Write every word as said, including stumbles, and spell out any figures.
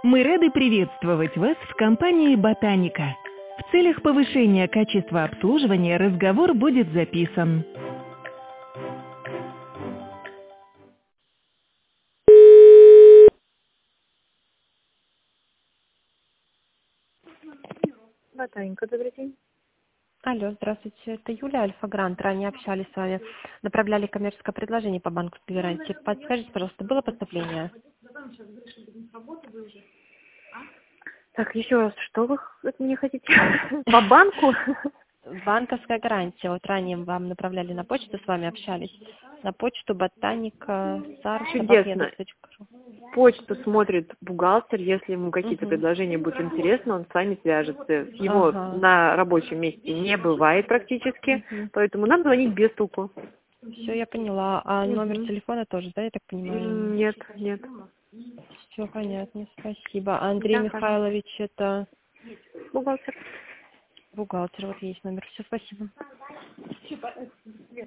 Мы рады приветствовать вас в компании «Ботаника». В целях повышения качества обслуживания разговор будет записан. Ботаника, добрый день. Алло, здравствуйте. Это Юля, Альфа-Грант. Ранее общались с вами. Направляли коммерческое предложение по банковской гарантии. Подскажите, пожалуйста, было поступление? Так, еще раз, что вы от меня хотите? По банку? Банковская гарантия. Вот ранее вам направляли на почту, с вами общались. На почту ботаника сар собака Чудесно. яндекс точка ру. Почту смотрит бухгалтер. Если ему какие-то Угу. предложения будут интересны, он с вами свяжется. Его Ага. на рабочем месте не бывает практически, Угу. поэтому нам звонить без стуку. Все, я поняла. А номер Мгм. телефона тоже, да, я так понимаю? М, Нет, нет. Все понятно, спасибо. А Андрей Да, пожалуйста. Михайлович, это Бухгалтер. бухгалтер, вот есть номер. Все, спасибо.